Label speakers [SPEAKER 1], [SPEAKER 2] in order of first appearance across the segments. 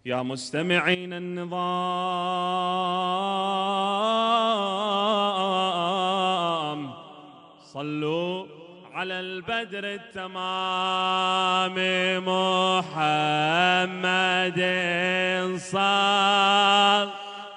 [SPEAKER 1] يا مستمعين النظام صلوا على البدر التمام محمد صلى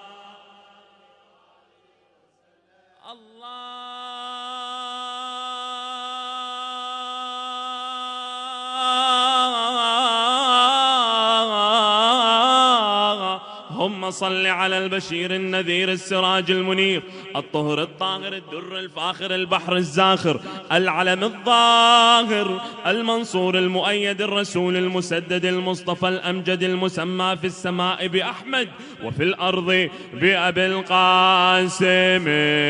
[SPEAKER 1] اللهم صل على البشير النذير السراج المنير الطهر الطاهر الدر الفاخر البحر الزاخر العلم الظاهر المنصور المؤيد الرسول المسدد المصطفى الأمجد المسمى في السماء بأحمد وفي الأرض بأبي القاسم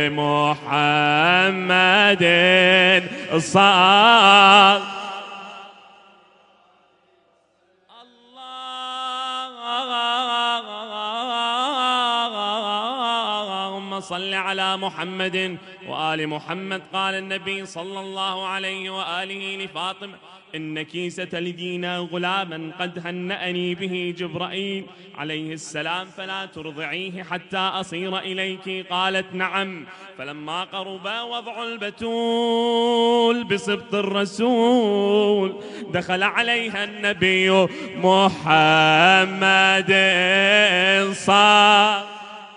[SPEAKER 1] محمد صلى صل على محمد وآل محمد. قال النبي صلى الله عليه وآله لفاطمة إنك ستلدين غلاما قد هنأني به جبرائيل عليه السلام فلا ترضعيه حتى أصير إليك. قالت نعم. فلما قرب وضع البتول بسبط الرسول دخل عليها النبي محمد صلى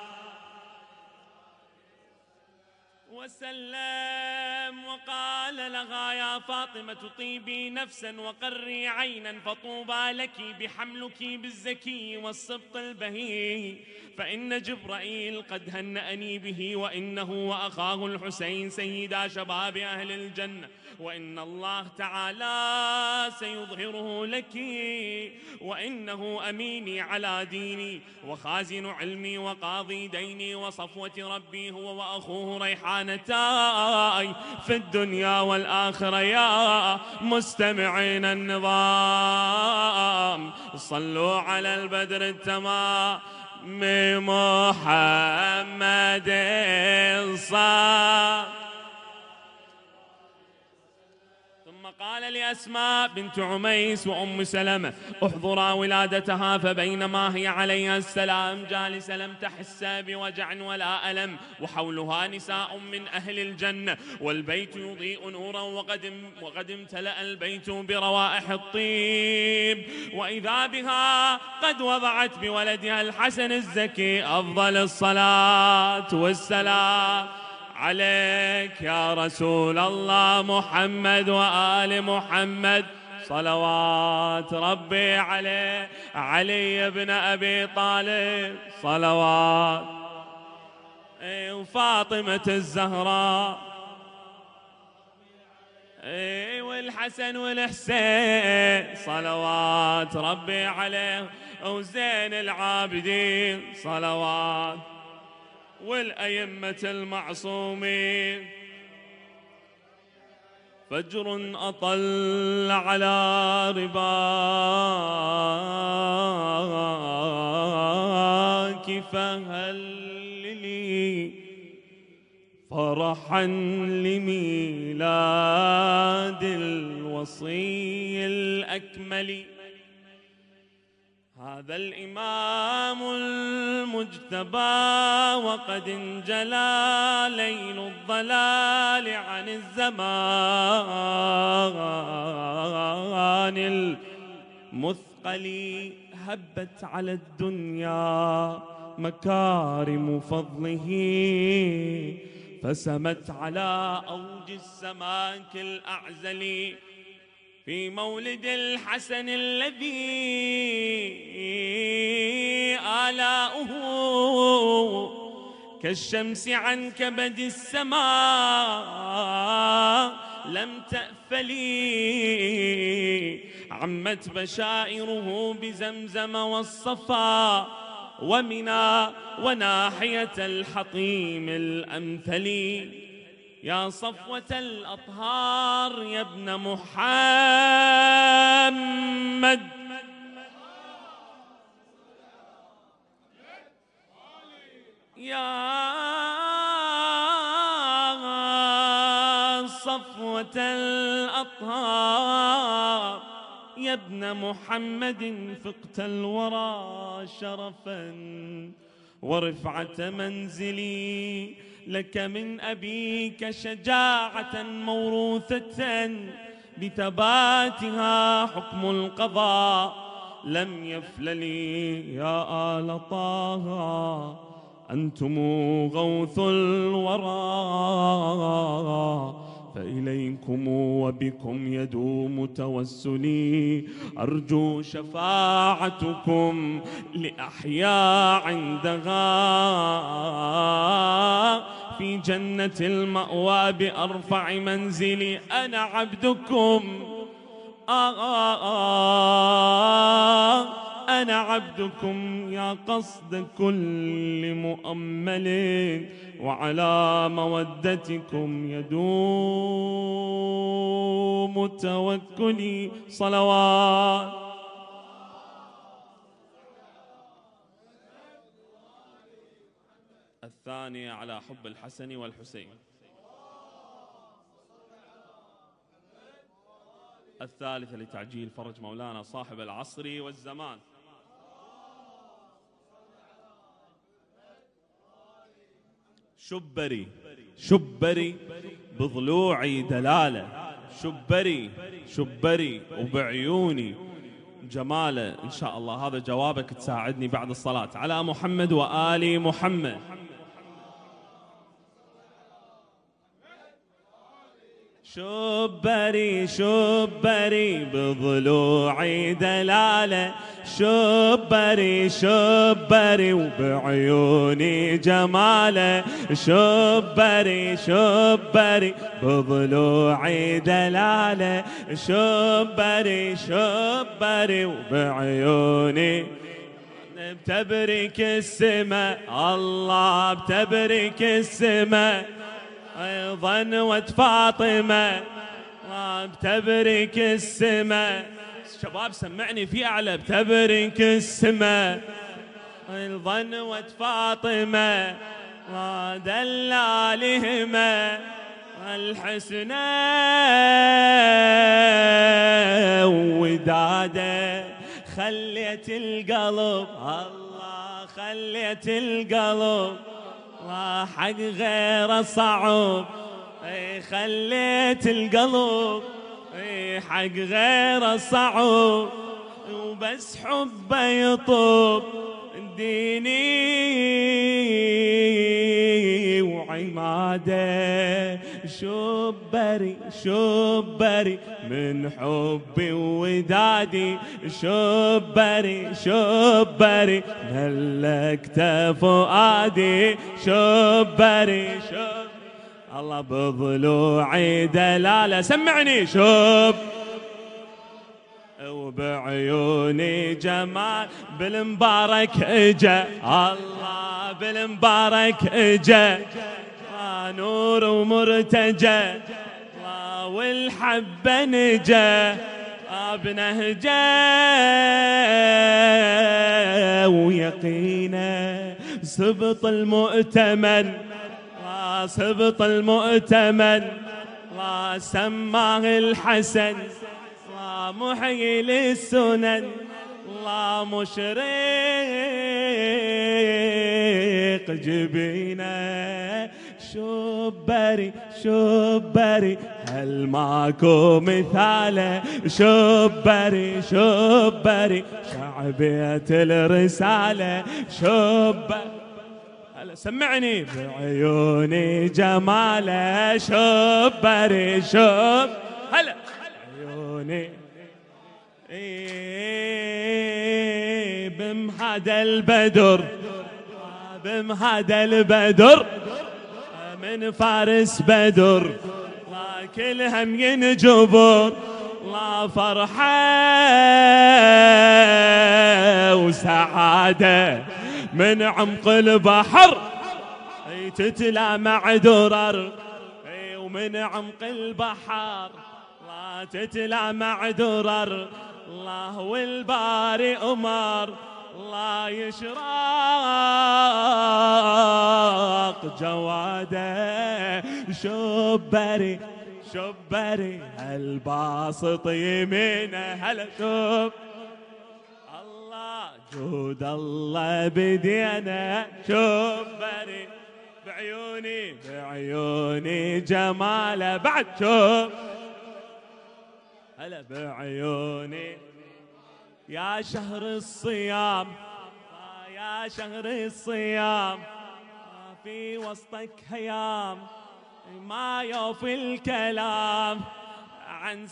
[SPEAKER 1] وسلم وقال لها يا فاطمة طيبي نفسا وقري عينا فطوبى لك بحملك بالزكي والسبط البهي فإن جبرائيل قد هنأني به وإنه وأخاه الحسين سيدا شباب أهل الجنة وإن الله تعالى سيظهره لك وإنه أميني على ديني وخازن علمي وقاضي ديني وصفوة ربي هو وأخوه ريحانتاي في الدنيا والآخرة. يا مستمعين النظام صلوا على البدر التمام محمد صلى. قال لأسماء بنت عميس وأم سلمة احضرا ولادتها فبينما هي عليها السلام جالسة لم تحس بوجع ولا ألم وحولها نساء من أهل الجنة والبيت يضيء نورا وقد امتلأ البيت بروائح الطيب وإذا بها قد وضعت بولدها الحسن الزكي أفضل الصلاة والسلام عليك يا رسول الله محمد وآل محمد صلوات ربي عليه. علي بن أبي طالب صلوات وفاطمة الزهراء والحسن والحسين صلوات ربي عليه وزين العابدين صلوات والأئمة المعصومين. فجر أطل على رباك فهل لي فرحا لميلاد الوصي الأكمل هذا الإمام المجتبى وقد انجلى ليل الضلال عن الزمان المثقل هبت على الدنيا مكارم فضله فسمت على أوج السماك الأعزل في مولد الحسن الذي آلاؤه كالشمس عن كبد السماء لم تأفلي عمت بشائره بزمزم والصفا ومنى وناحية الحطيم الأمثل. يا صفوة الأطهار يا ابن محمد يا صفوة الأطهار يا ابن محمد فقت الورى شرفا ورفعة منزلي، لك من أبيك شجاعة موروثة بثباتها حكم القضاء لم يفللي. يا آل طه أنتم غوث الورى، فإليكم وبكم يدوم توسلي، أرجو شفاعتكم لأحيا عندها في جنة المأوى بأرفع منزلي. أنا عبدكم أنا عبدكم يا قصد كل مؤمل، وعلى مودتكم يدوم توكلي. صلوات. الثانية على حب الحسن والحسين. الثالثة لتعجيل فرج مولانا صاحب العصر والزمان. شبري شبري بضلوعي دلالة، شبري شبري وبعيوني جماله. إن شاء الله هذا جوابك تساعدني بعد الصلاة على محمد وآل محمد. شبري شبري بضلوعي دلالة، شبري شبري وبعيوني جماله، شبري شبري بضلوعي دلالة، شبري شبري وبعيوني. بتبرك السماء الله بتبرك السماء، أيضا وفاطمة بتبرك السماء. شباب سمعني في أعلى. بتبرك السماء أيضا وفاطمة دلالهما الحسنى وداده. خليت القلب الله خليت القلب حق غير صعب، خليت القلب حق غير صعب، وبس حبه يطوب ديني وعماده. شبري شبري من حبي وودادي، شبري شبري ملكت فؤادي، شبري شبري الله بضلوعي دلالة. سمعني. شب وبعيوني جمال بالمبارك اجا الله بالمبارك اجا نور ومرتجى والحبة نجا بنهجة ويقينا. سبط المؤتمن سبط المؤتمن سماه الحسن محيي للسنن مشرق جبينا. شبري شبري هل ماكو مثاله، شبري شبري شعبية الرسالة. هلا سمعني. بعيوني جماله شبري شب هلا عيوني بمهدى البدر بمهدى البدر من فارس بدر كلهم ينجبر لا فرحة وسعادة من عمق البحر تتلى مع درر ومن عمق البحر لا تتلى مع درر. الله والباري أمر الله يشراق جواده. شبري شبري الباسط يمينه هلا شوف الله جود الله بدينا شبري بعيوني جماله بعد شوف هلا بعيوني يا شهر الصيام يا شهر الصيام في وسطك هيام ما يوفي الكلام عن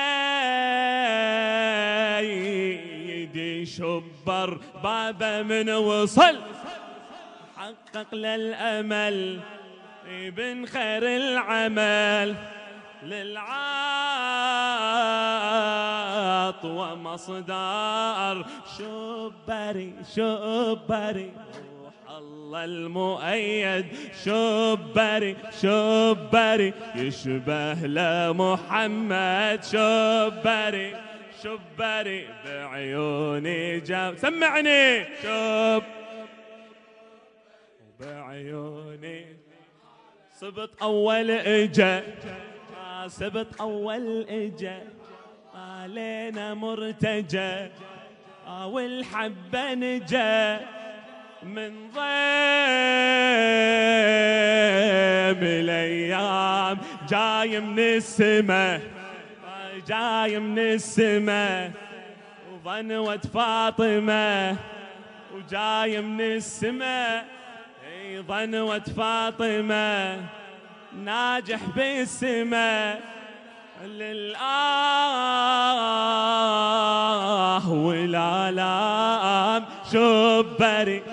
[SPEAKER 1] سيدي شبر بابا من وصل حقق للأمل ابن خير العمل للعاط ومصدر شبري روح الله المؤيد شبري يشبه لمحمد شبري بعيوني جاب سمعني بعيوني سبط أول إجا سبط أول إجا علينا مرتجى والحبة نجا من ضيم الأيام جاي من السماء وظنوة فاطمة وجاي من السماء ظنوة فاطمة ناجح بالسماء للآه والآلام شبري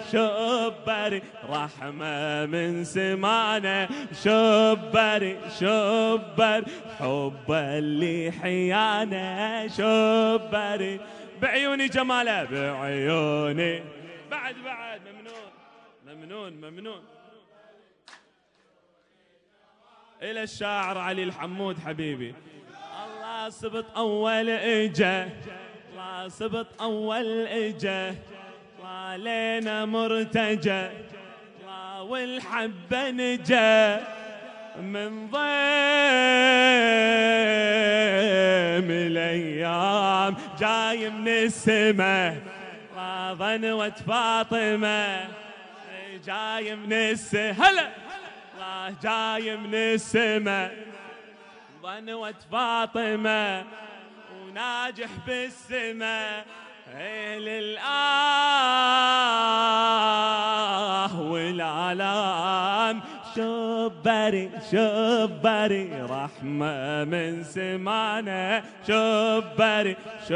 [SPEAKER 1] رحمة من سمانة شبر حب اللي حيانا شبري بعيوني جماله بعيوني بعد ممنون إلى الشاعر علي الحمود حبيبي الله سبط أول إجا علينا مرتجى والحبة نجا من ضيم الأيام جاي من السماء ظنوة فاطمة جاي من السماء جاي من السماء ظنوة فاطمة وناجح بالسماء للآه والآلام شبري رحمة من سمانة شبري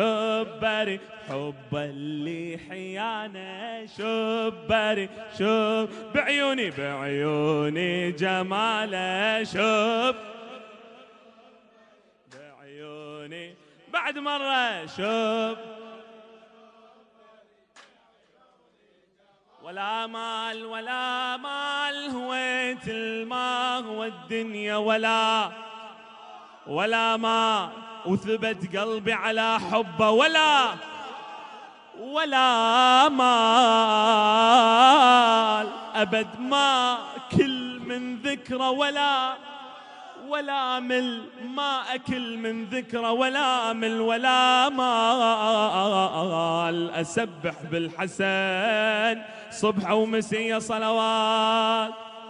[SPEAKER 1] حب اللي حيانا شبري بعيوني جماله بعيوني بعد مرة ولا مال هويت الماء والدنيا ولا ما وثبت قلبي على حبه ولا مال أبد ما كل من ذكره ولا مل ما أكل من ذكره ولا مل ولا مال أسبح بالحسن صبح ومسية صلوات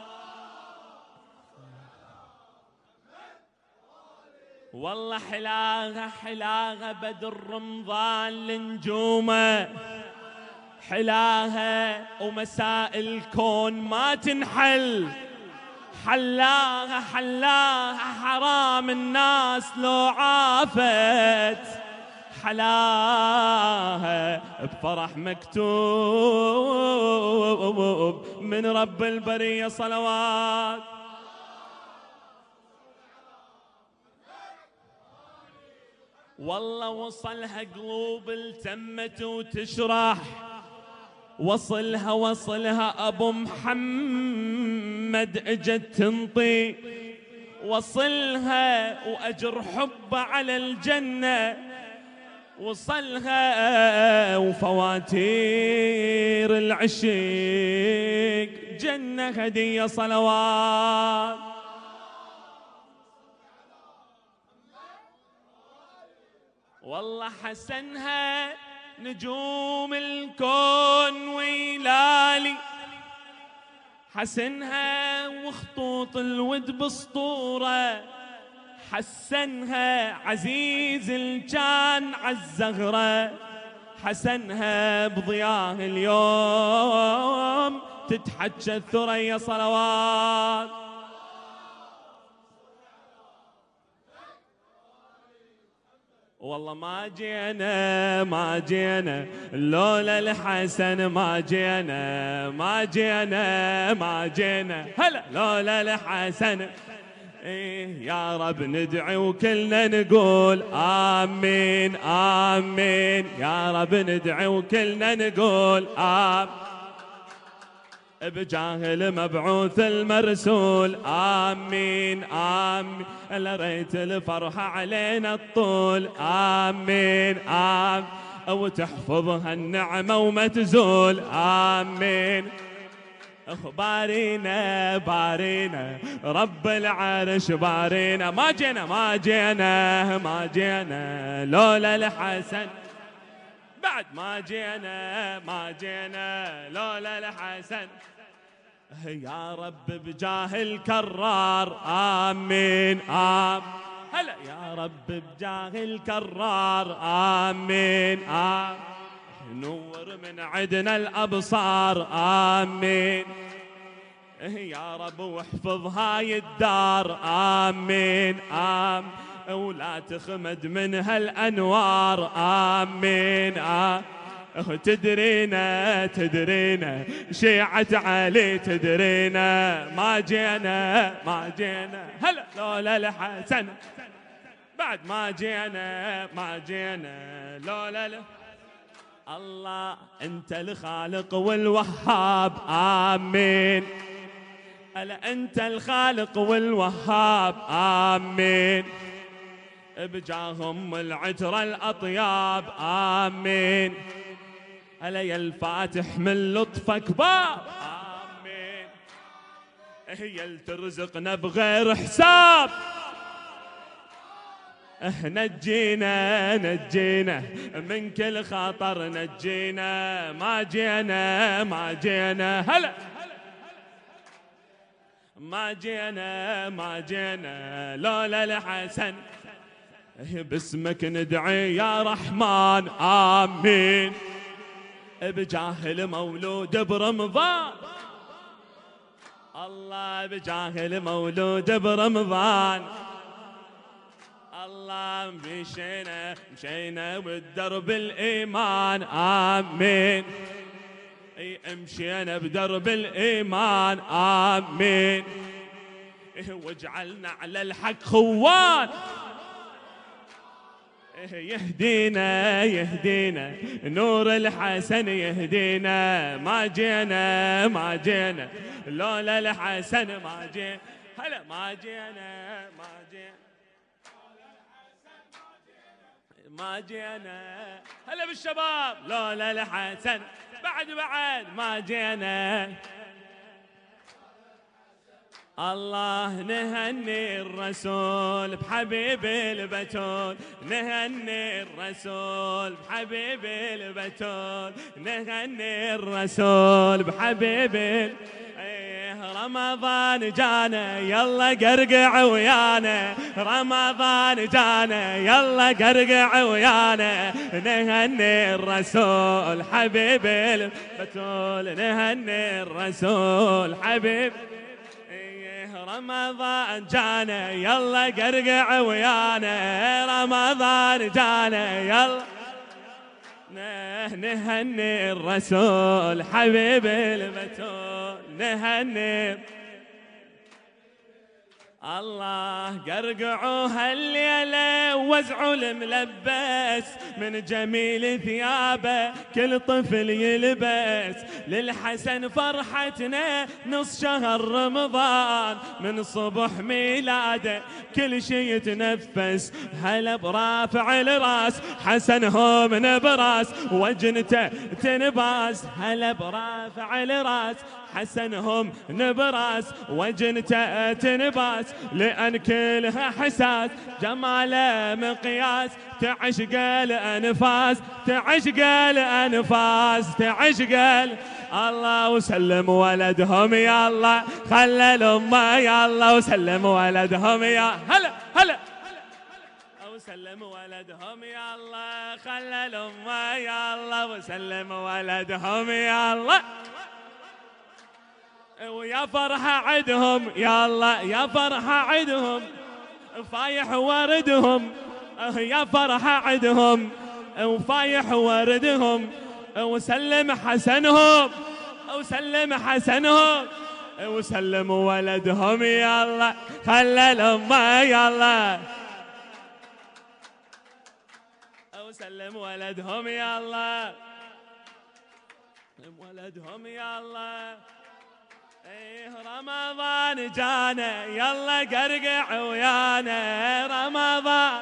[SPEAKER 1] والله حلاغة بدر رمضان لنجومه حلاها ومساء الكون ما تنحل حلاها حرام الناس لو عافت حلاها بفرح مكتوب من رب البرية صلوات والله وصلها قلوب التمت وتشرح وصلها أبو محمد اجت تنطي وصلها وأجر حبه على الجنة وصلها وفواتير العشيق جنة هدية صلوات والله حسنها نجوم الكون ويلالي، حسنها وخطوط الود بسطورة، حسنها عزيز الجان عالزغرة، حسنها بضياه اليوم تتحجى الثريا صلوات. والله ما جينا لولا الحسن، ما جينا هلا لولا الحسن. إيه يا رب ندعي وكلنا نقول آمين آمين، يا رب ندعي وكلنا نقول آمين، بجاه المبعوث المرسول آمين آمين، لريت الفرحة علينا الطول آمين آمين، أو تحفظها النعمة وما تزول آمين. بارينا بارينا رب العرش بارينا، ما جينا لولا الحسن، بعد ما جينا لولا الحسن. يا رب بجاه الكرار آمين آمين، هلا يا رب بجاه الكرار آمين آمين، نور من عدنا الأبصار آمين. يا رب واحفظ هاي الدار آمين آمين، ولا تخمد منها الأنوار آمين آمين. تدرينا شيعة علي تدرينا، ما جينا هلا لولا الحسن، بعد ما جينا لولا الله. انت الخالق والوهاب آمين، ألا انت الخالق والوهاب آمين، بجاهم العترة الأطياب آمين، ألا يا الفاتح من لطفك باب آمين، هي اللي ترزقنا بغير حساب. نجينا من كل خطر، نجينا ما جينا هلا ما جينا لولا الحسن. باسمك ندعي يا رحمن آمين، بجاه المولود برمضان الله، بجاه المولود برمضان الله. مشينا بالدرب الإيمان آمين، مشينا بدرب الإيمان آمين، واجعلنا على الحق خوان. يهدينا نور الحسن يهدينا، ما جينا لولا الحسن، ما جينا هلا ما جينا هلا بالشباب لولا الحسن، بعد ما جينا. الله نهني الرسول بحبيب البتول، نهني الرسول بحبيب البتول، نهني الرسول بحبيب رمضان جانا يلا قرقع ويانا، رمضان جانا يلا قرقع ويانا، نهني الرسول حبيب البتول، نهني الرسول حبيب. رمضان جانا يلا قرقع ويانا، رمضان جانا يلا نهني الرسول حبيب البتول، نهني الله. قرقعوا هالليلة وزعوا الملبس من جميل ثيابه كل طفل يلبس، للحسن فرحتنا نص شهر رمضان، من صبح ميلاده كل شي يتنفس. هلا برافع الراس حسنهم نبراس وجنته تنباس، هلا برافع الراس حسنهم نبراس وجنته تنباس، لأن كلها حساس، جماله مقياس، تعشق الأنفاس، تعشق الأنفاس، تعشق الله. وسلم ولدهم يا الله، خلى الأمة يا الله، وسلم ولدهم يا هلا هلا، وسلم ولدهم يا الله، خلى الأمة يا الله، وسلم ولدهم يا الله. ويا فرحة عدهم يا الله، يا فرحة عدهم، فايح وردهم، يا فرحة عدهم وفايح وردهم. وسلم حسنهم، وسلم حسنهم، وسلم ولدهم يا الله، خلى الأمة يا الله، وسلم ولدهم يا الله، ولدهم يا الله. ايه رمضان جانا يلا قرقع ويانا، رمضان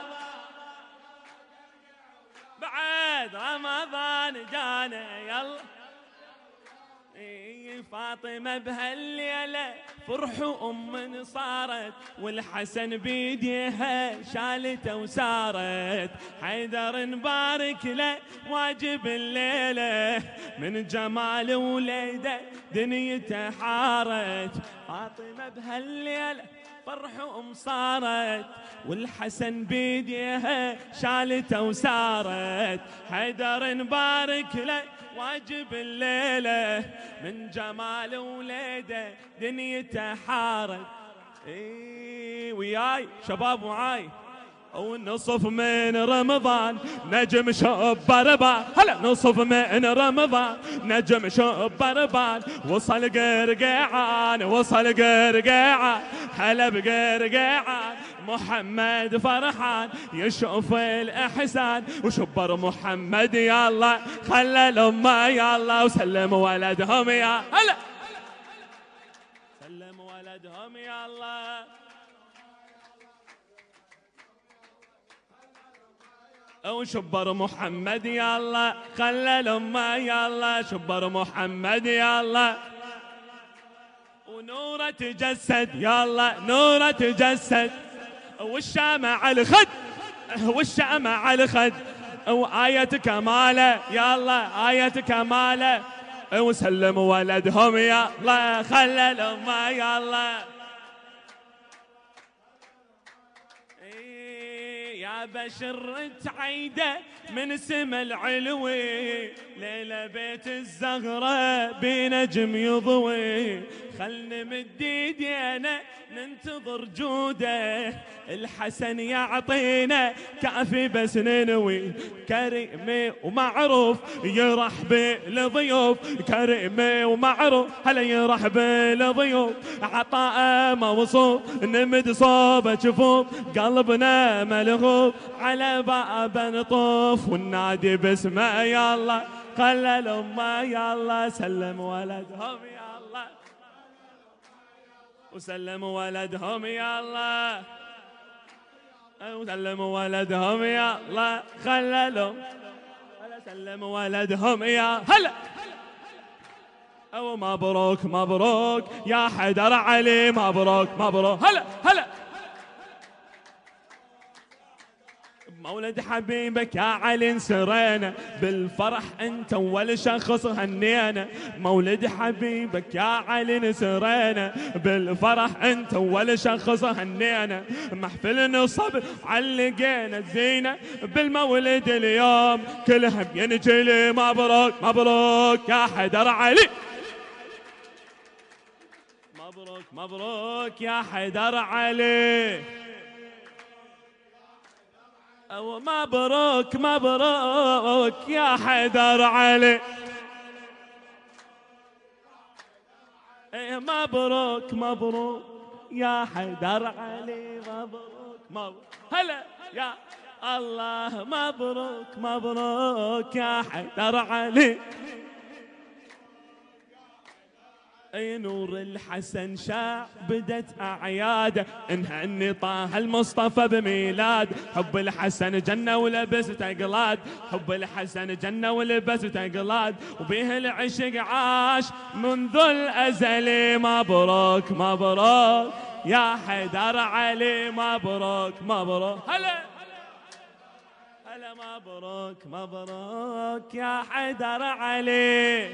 [SPEAKER 1] بعد رمضان جانا يلا. ايه فاطمة بهالليلة فرح أم صارت، والحسن بيديها شالته وسارت. حيدر نبارك له واجب الليلة، من جمال وليده دنيته حارت. فاطمة بهالليلة فرح صارت، والحسن بيديها شالته وسارت. حيدر نبارك له واجب الليلة، من جمال وليده دنيته حارت. اي وياي شباب معاي، ونصف من رمضان نجم شب ربان، هلا نصف من رمضان نجم شب ربان. وصل قرقيعان، وصل قرقيعان، هلا بقرقيعان، محمد فرحان يشوف الإحسان. وشبر محمد يا الله، خلى الأمة يا الله، وسلم ولدهم يا هلا، سلم ولدهم يا الله. وشبر محمد يا الله، خلى الأمة يا الله، شبر محمد يا الله. ونوره تجسد يا الله، نوره تجسد، والشمع على الخد، والشمع على الخد، وآية كماله يا الله، آية كماله. وسلم ولدهم يا الله، خلى الأمة يا الله. يا بشر تعيده من سما العلوي، ليلة بيت الزغرة بنجم يضوي. خل نمد ايدينا ننتظر جوده، الحسن يعطينا كافي بس ننوي. كريم ومعروف يرحب بالضيوف، كريم ومعروف هلا يرحب بالضيوف. عطاء موصوف نمد صوبه جفوف، قلبنا ملهوف على باب نطوف. والنادي باسمه يا الله، خلى الأمة يا الله، سلم ولدهم يا الله، وسلم ولدهم يا الله، وسلم ولدهم يا الله، خلى لهم سلم ولدهم يا هلا. أو مبروك مبروك يا حيدر علي، مبروك مبروك هلا هلا. مولد حبيبك يا علي انسرينا، بالفرح انت اول شخص هنينا. مولد حبيبك يا علي انسرينا، بالفرح انت اول شخص هنينا. محفل نصب علقينا الزينه، بالمولد اليوم كلها بينجلي. مبروك مبروك يا حيدر علي، مبروك مبروك يا حيدر علي. مبروك مبروك يا حيدر علي، مبروك مبروك يا حيدر علي، مبروك مبروك هلا يا الله. مبروك مبروك يا حيدر علي، اي نور الحسن شاع بدت اعياده، نهني طه المصطفى بميلاد. حب الحسن جنة ولبست اقلاد، حب الحسن جنة ولبست اقلاد، وبه العشق عاش منذ الازل. مبروك مبروك يا حيدر علي، مبروك مبروك. هلا هلا مبروك مبروك يا حيدر علي.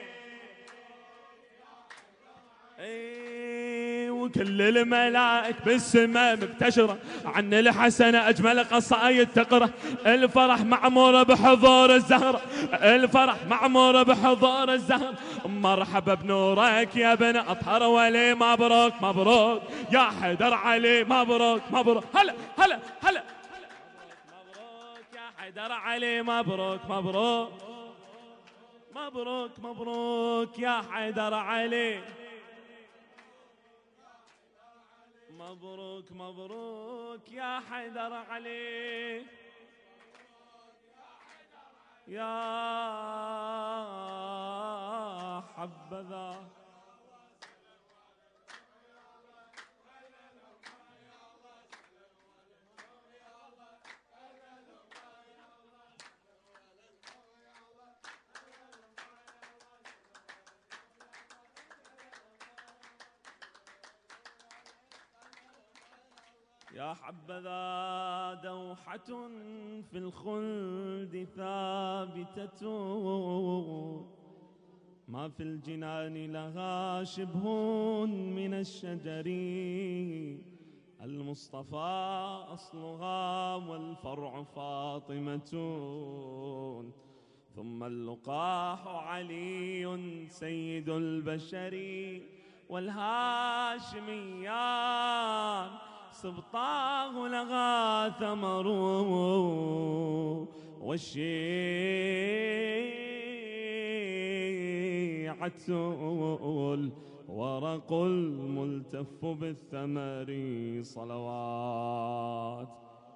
[SPEAKER 1] وكل الملائك بالسماء مبتشرة عن الحسن أجمل قصايد تقرأ. الفرح معمور بحضور الزهر، الفرح معمور بحضور الزهر. مرحبا بنورك يا ابن أطهر ولي، مبروك مبروك يا حيدر علي، مبروك مبروك. هلا هلا هلا مبروك يا حيدر علي، مبروك مبروك مبروك مبروك يا حيدر علي. مبروك مبروك يا حيدر علي، يا حبذا. يا حبذا دوحة في الخلد ثابتة، ما في الجنان لها شبه من الشجر. المصطفى أصلها والفرع فاطمة، ثم اللقاح علي سيد البشر. والهاشميان سبطاه لها ثمر، والشيعة الورق الملتف بالثمر. صلوات.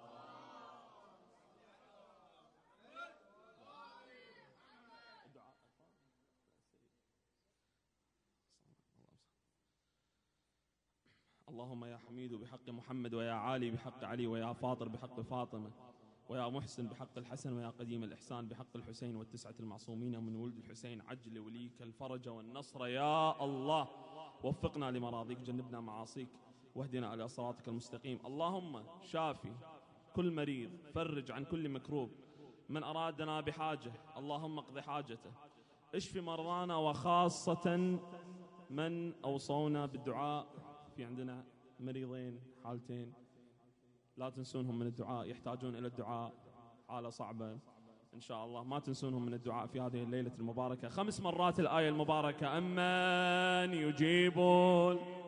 [SPEAKER 1] اللهم يا حميد بحق محمد، ويا عالي بحق علي، ويا فاطر بحق فاطمة، ويا محسن بحق الحسن، ويا قديم الإحسان بحق الحسين والتسعة المعصومين من ولد الحسين. عجل وليك الفرج والنصر يا الله. وفقنا لمراضيك، جنبنا معاصيك، واهدنا إلى صراطك المستقيم. اللهم شافي كل مريض، فرج عن كل مكروب، من أرادنا بحاجة اللهم اقض حاجته. اشف مرضانا، وخاصة من أوصونا بالدعاء. في عندنا مريضين حالتين لا تنسونهم من الدعاء، يحتاجون إلى الدعاء، حالة صعبة إن شاء الله، ما تنسونهم من الدعاء في هذه الليلة المباركة. 5 مرات الآية المباركة: أمن يجيبون.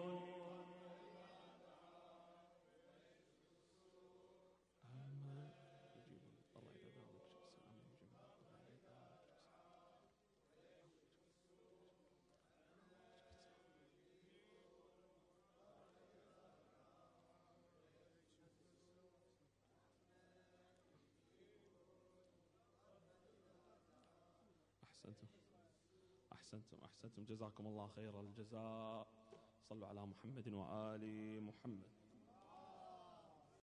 [SPEAKER 1] أحسنتم جزاكم الله خير الجزاء. صلوا على محمد وآل محمد.